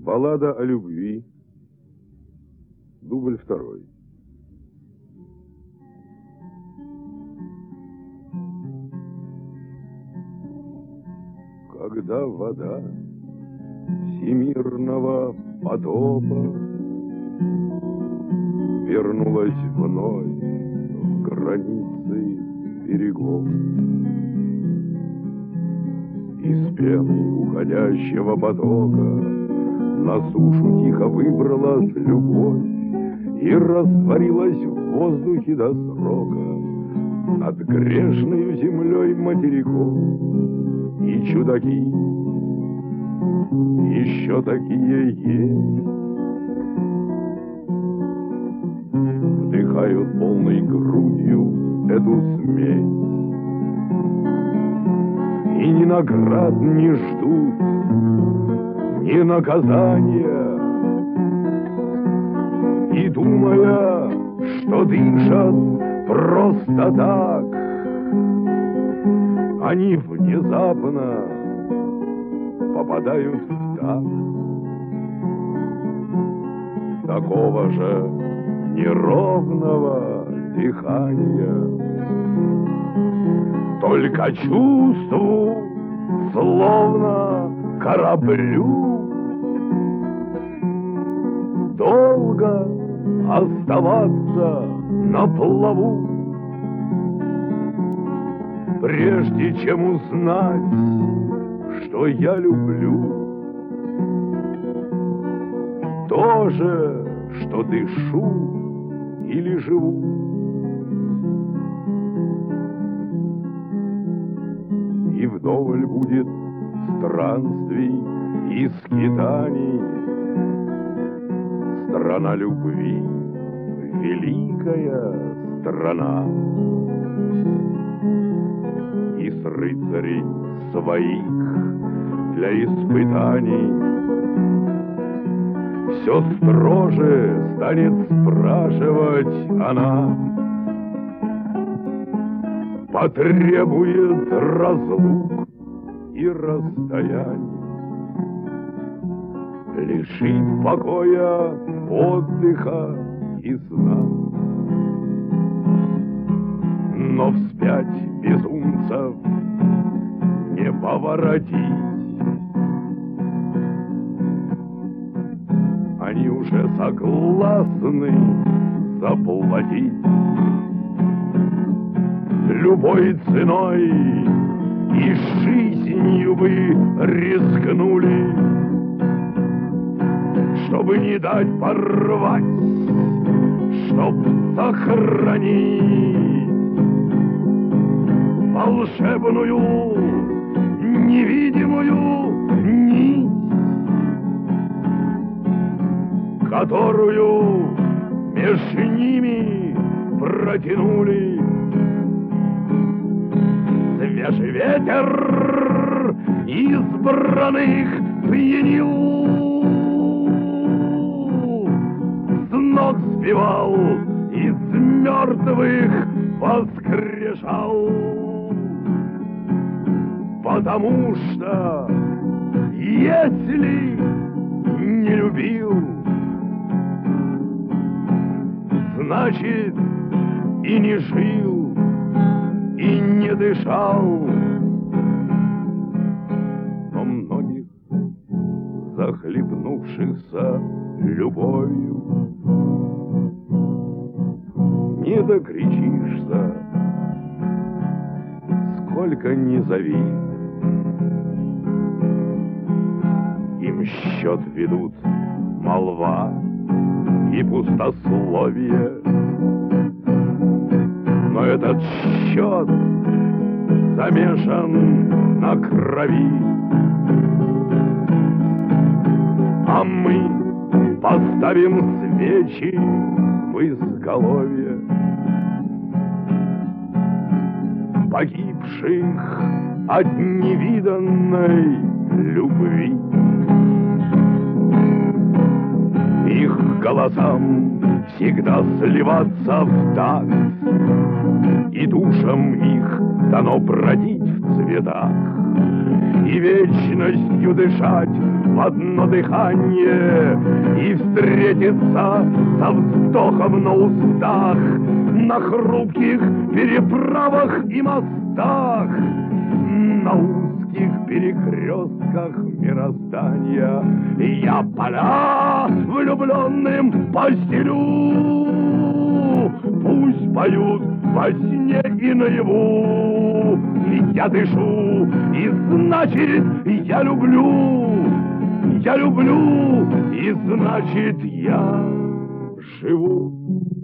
Баллада о любви. Дубль 2. Когда вода всемирного потопа вернулась вновь в границы берегов, из пены уходящего потока на сушу тихо выбралась любовь и растворилась в воздухе до срока над грешною землей материков. И чудаки еще такие есть, вдыхают полной грудью эту смесь и ни наград не ждут, ни наказания, и думая, что дышат просто так, они внезапно попадают в такт такого же неровного дыхания. Только чувству, словно кораблю, долго оставаться на плаву, прежде чем узнать, что я люблю то же, что дышу или живу. И вдоволь будет странствий и скитаний. Страна любви, великая страна. И с рыцарей своих для испытаний все строже станет спрашивать она, потребует разлук и расстояний, лишит покоя, отдыха и сна. Но вспять безумцев не поворотить, они уже согласны заплатить любой ценой, и жизнью бы рискнули, чтобы не дать порвать, чтоб сохранить волшебную невидимую нить, которую меж ними протянули. Свежий ветер избранных пьянил, с ног сбивал, из мертвых воскрешал. Потому что если не любил, значит и не жил, и не дышал. Но многих захлебнувшихся любовью не докричишься, сколько ни зови. Им счет ведут молва и пустословие, но этот счет замешан на крови. А мы поставим свечи в изголовье погибших от невиданной любви. Их голосам всегда сливаться в такт, и душам их дано бродить в цветах, и вечностью дышать в одно дыхание и встретиться со вздохом на устах на хрупких переправах и мостах, на узких перекрестках мироздания. Я поля влюбленным постелю, пусть поют во сне и наяву. Я дышу, и значит я люблю, и значит я живу.